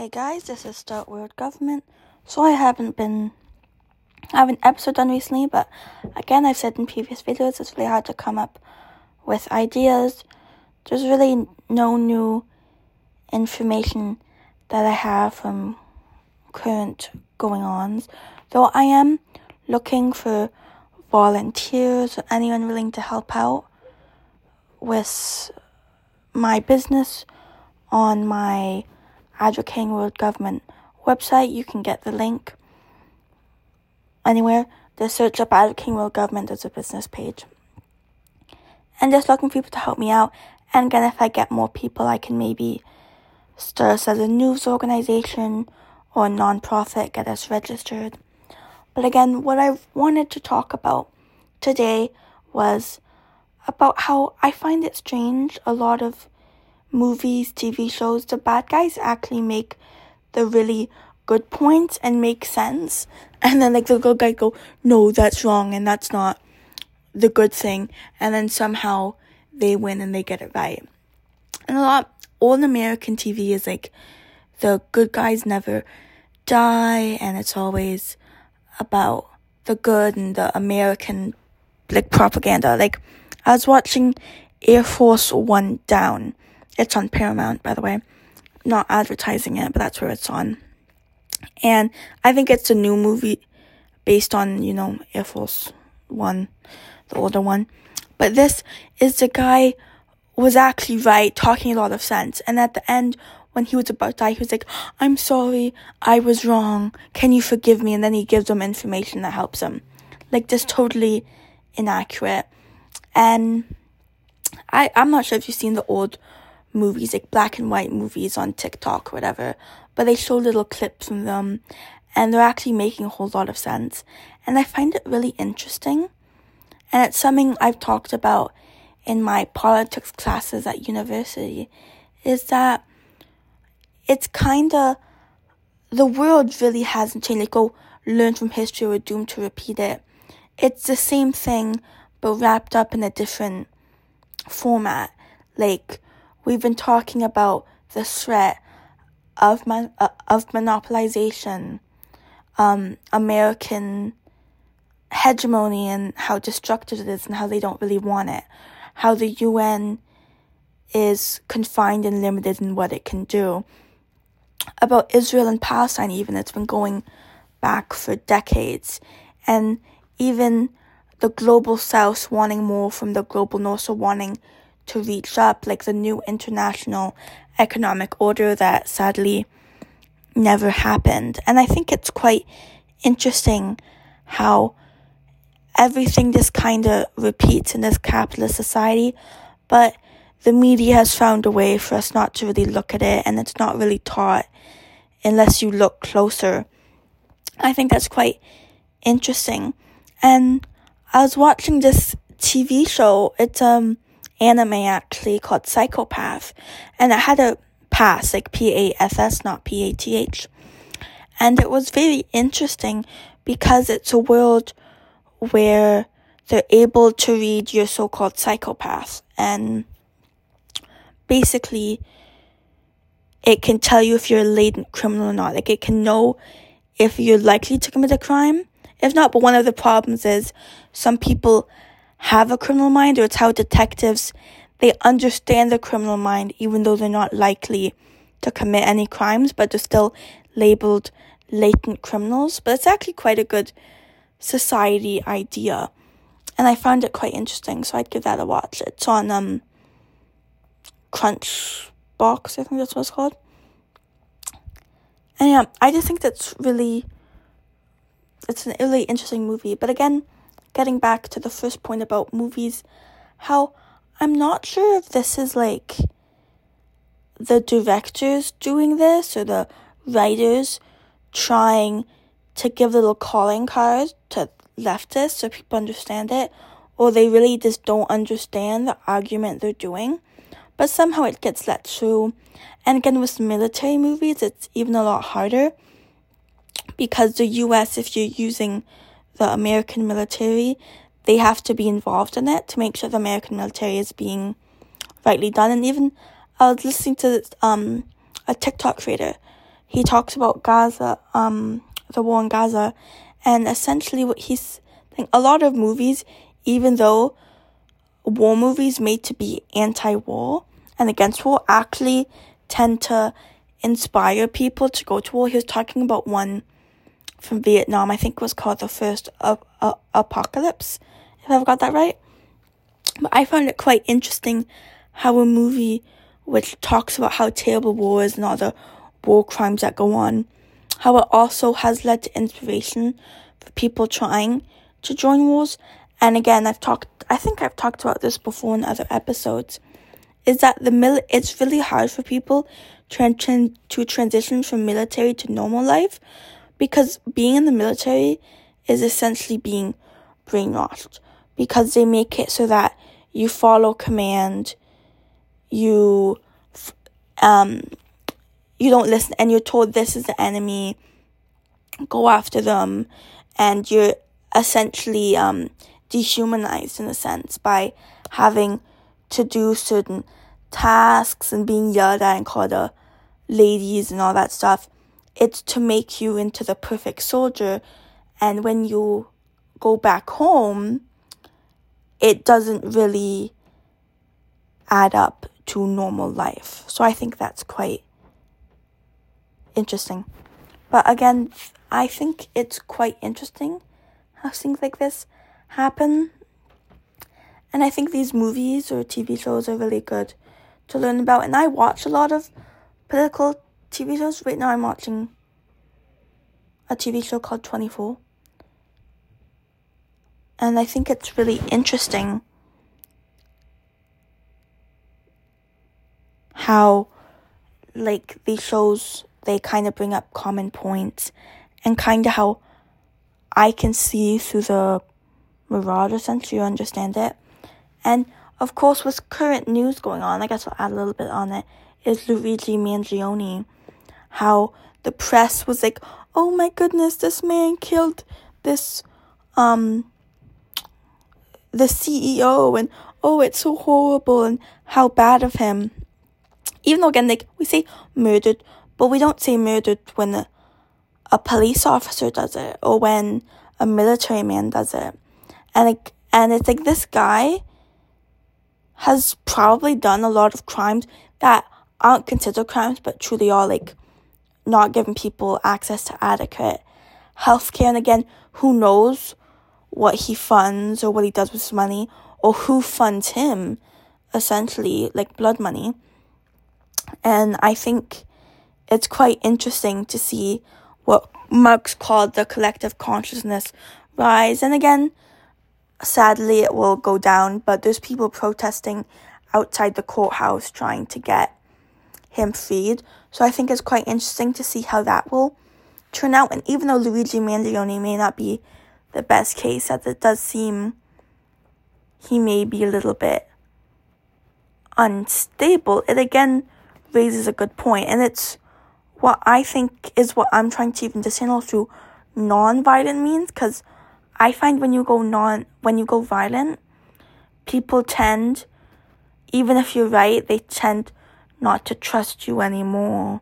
Hey guys, this is Start World Government. So I haven't have an episode done recently, but again, I've said in previous videos, it's really hard to come up with ideas. There's really no new information that I have from current going-ons, though I am looking for volunteers or anyone willing to help out with my business on my Advocating World Government website. You can get the link anywhere. Just search up Advocating World Government as a business page. And just looking for people to help me out. And again, if I get more people, I can maybe start us as a news organization or a non-profit, get us registered. But again, what I wanted to talk about today was about how I find it strange, a lot of movies, TV shows, the bad guys actually make the really good points and make sense. And then the good guys go, no, that's wrong and that's not the good thing. And then somehow they win and they get it right. And old American TV is the good guys never die, and it's always about the good and the American propaganda. I was watching Air Force One Down. It's on Paramount, by the way. Not advertising it, but that's where it's on. And I think it's a new movie based on, Air Force One, the older one. But this is the guy was actually right, talking a lot of sense. And at the end, when he was about to die, he was like, I'm sorry, I was wrong. Can you forgive me? And then he gives them information that helps him. Just totally inaccurate. And I'm not sure if you've seen the old movies, black and white movies on TikTok or whatever, but they show little clips from them, and they're actually making a whole lot of sense. And I find it really interesting. And it's something I've talked about in my politics classes at university, is that it's the world really hasn't changed. Go learn from history, we're doomed to repeat it. It's the same thing, but wrapped up in a different format. We've been talking about the threat of monopolization, American hegemony, and how destructive it is and how they don't really want it. How the UN is confined and limited in what it can do. About Israel and Palestine even, it's been going back for decades. And even the global south wanting more from the global north, so wanting to reach up, the new international economic order that sadly never happened. And I think it's quite interesting how everything just kind of repeats in this capitalist society, but the media has found a way for us not to really look at it, and it's not really taught unless you look closer. I think that's quite interesting. And I was watching this TV show, it's anime actually, called Psycho-Pass, and it had a pass, PASS, not PATH. And it was very interesting because it's a world where they're able to read your so-called psychopath, and basically it can tell you if you're a latent criminal or not. It can know if you're likely to commit a crime, if not. But one of the problems is some people have a criminal mind, or it's how detectives, they understand the criminal mind even though they're not likely to commit any crimes, but they're still labeled latent criminals. But it's actually quite a good society idea, and I found it quite interesting, so I'd give that a watch. It's on Crunchbox, I think that's what it's called. And yeah, I just think it's a really interesting movie. But again, getting back to the first point about movies, how I'm not sure if this is the directors doing this or the writers trying to give little calling cards to leftists so people understand it, or they really just don't understand the argument they're doing, but somehow it gets let through. And again, with military movies, it's even a lot harder, because the US, if you're using the American military, they have to be involved in it to make sure the American military is being rightly done. And even I was listening to a TikTok creator. he talks about Gaza, the war in Gaza, and essentially what he's saying, a lot of movies, even though war movies made to be anti-war and against war, actually tend to inspire people to go to war. He was talking about one from Vietnam, I think it was called The First Apocalypse, if I've got that right. But I found it quite interesting how a movie which talks about how terrible war is and all the war crimes that go on, how it also has led to inspiration for people trying to join wars. And again, I think I've talked about this before in other episodes, is that it's really hard for people to transition from military to normal life, because being in the military is essentially being brainwashed, because they make it so that you follow command, you don't listen, and you're told this is the enemy, go after them, and you're essentially dehumanized in a sense by having to do certain tasks and being yelled at and called a ladies and all that stuff. It's to make you into the perfect soldier, and when you go back home, it doesn't really add up to normal life. So I think that's quite interesting. But again, I think it's quite interesting how things like this happen. And I think these movies or TV shows are really good to learn about. And I watch a lot of political TV shows. Right now I'm watching a TV show called 24. And I think it's really interesting how, like, these shows, they kind of bring up common points, and kind of how I can see through the mirage, essentially, you understand it. And, of course, with current news going on, I guess I'll add a little bit on it, is Luigi Mangione. How the press was like, oh my goodness, this man killed this, the CEO, and oh, it's so horrible, and how bad of him. Even though, again, like, we say murdered, but we don't say murdered when a police officer does it, or when a military man does it. And it's like, this guy has probably done a lot of crimes that aren't considered crimes, but truly are, like, not giving people access to adequate healthcare. And again, who knows what he funds or what he does with his money, or who funds him, essentially, like blood money. And I think it's quite interesting to see what Marx called the collective consciousness rise. And again, sadly, it will go down, but there's people protesting outside the courthouse trying to get him freed. So I think it's quite interesting to see how that will turn out. And even though Luigi Mangione may not be the best case, as it does seem he may be a little bit unstable, it again raises a good point. And it's what I think is what I'm trying to even distinguish through non-violent means, because I find when you go violent, people tend, even if you're right, they tend not to trust you anymore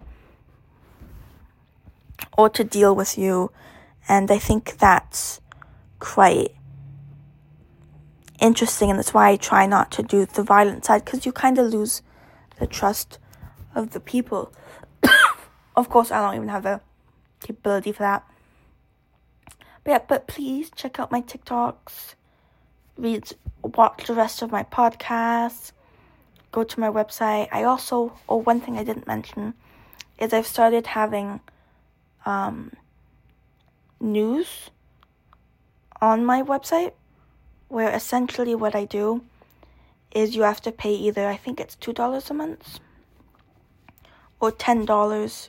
or to deal with you. And I think that's quite interesting, and that's why I try not to do the violent side, because you kind of lose the trust of the people. Of course, I don't even have the capability for that. But please check out my TikToks, watch the rest of my podcasts, go to my website. I also, one thing I didn't mention is I've started having news on my website, where essentially what I do is you have to pay either, I think it's $2 a month or $10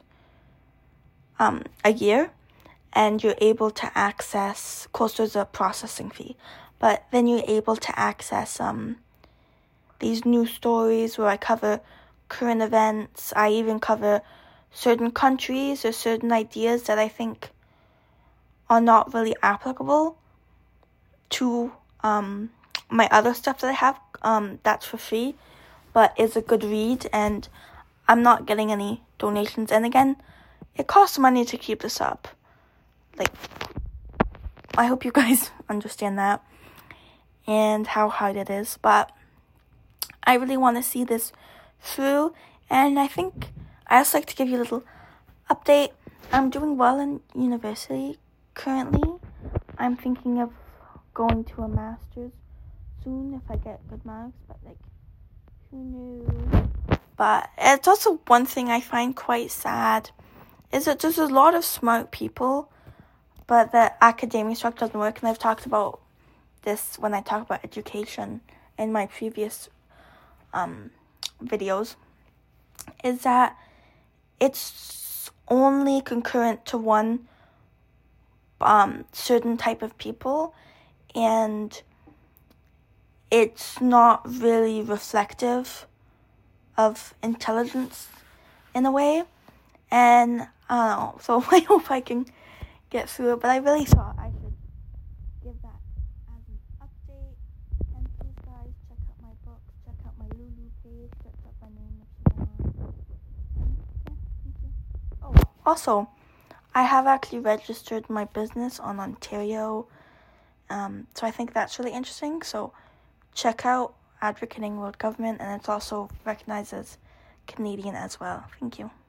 a year, and you're able to access, of course there's a processing fee, but then you're able to access these news stories where I cover current events. I even cover certain countries or certain ideas that I think are not really applicable to my other stuff that I have, that's for free, but is a good read, and I'm not getting any donations. And again, it costs money to keep this up. Like, I hope you guys understand that and how hard it is, but I really want to see this through, and I think I also like to give you a little update. I'm doing well in university currently. I'm thinking of going to a master's soon if I get good marks, but like, who knew? But it's also one thing I find quite sad is that there's a lot of smart people, but the academic structure doesn't work, and I've talked about this when I talk about education in my previous videos, is that it's only concurrent to one certain type of people, and it's not really reflective of intelligence in a way, and I don't know, so I hope I can get through it, but I really thought I should give that as an update. And please guys, check out my books, check out my Lulu page, check out my name if you want. And yeah, thank you. Oh, also, I have actually registered my business on Ontario, so I think that's really interesting. So check out Advocating World Government, and it's also recognized as Canadian as well. Thank you.